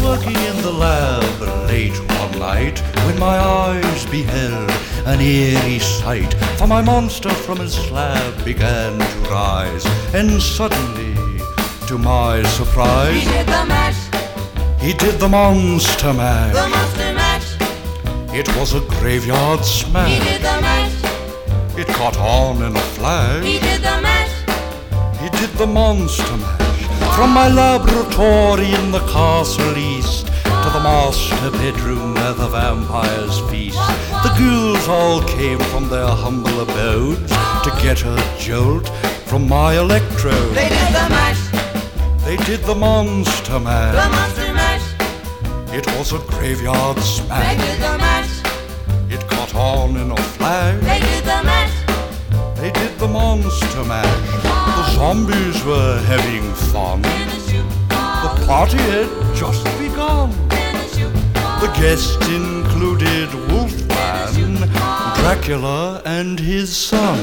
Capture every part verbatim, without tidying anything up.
working in the lab late one night when my eyes beheld an eerie sight. For my monster from his slab began to rise, and suddenly, to my surprise, He did the mash, he did the monster mash. the monster mash. It was a graveyard smash. He did the mash, It caught on in a flash. he did the mash. He did the monster mash. From my laboratory in the castle east to the master bedroom where the vampires feast, the ghouls all came from their humble abodes to get a jolt from my electrode. They did the mash, They did the monster the mash. monster mash. It was a graveyard They smash. did the mash, It caught on in a flash. they did the mash. They did the monster mash. The zombies were having fun. In a shoe, The party had just begun. in a shoe, The guests included Wolfman, Dracula, and his son.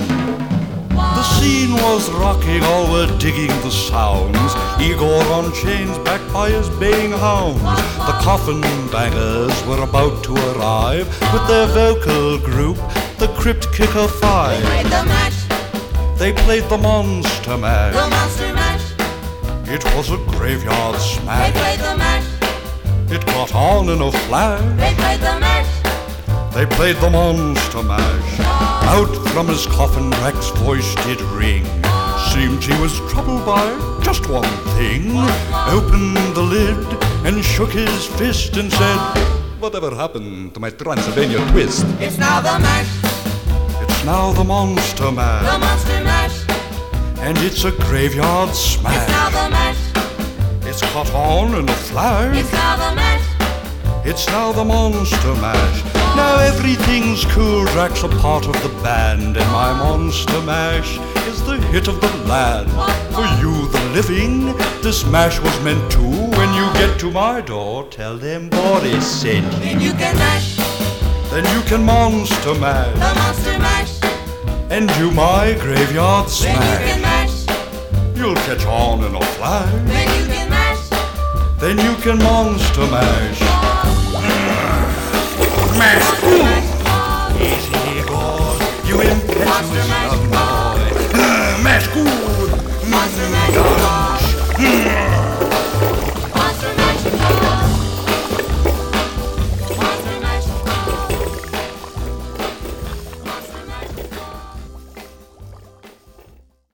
The scene was rocking, all were digging the sounds. Igor on chains, backed by his baying hounds. The coffin bangers were about to arrive with their vocal group, the Crypt Kicker they Five. played the mash, They played the monster the mash. monster mash. It was a graveyard They smash. played the mash, It caught on in a flash. they played the mash. They played the monster mash. Out from his coffin Drac's voice did ring. Seemed he was troubled by just one thing. Opened the lid and shook his fist and said, "Whatever happened to my Transylvania twist?" It's now the mash, It's now the monster the mash. monster mash. And it's a graveyard It's smash. now the mash, It's caught on in a flash. it's now the mash. It's now the monster mash. Now everything's cool, Drac's a part of the band, and my monster mash is the hit of the land. For you, the living, this mash was meant to. When you get to my door, tell them Boris sent you. Then you can mash, Then you can monster mash, the monster mash. and do my graveyard Then you smash. can mash, You'll catch on in a flash, then you can mash. then you can monster mash. Mash, Easy, Igor, you impetuous young man.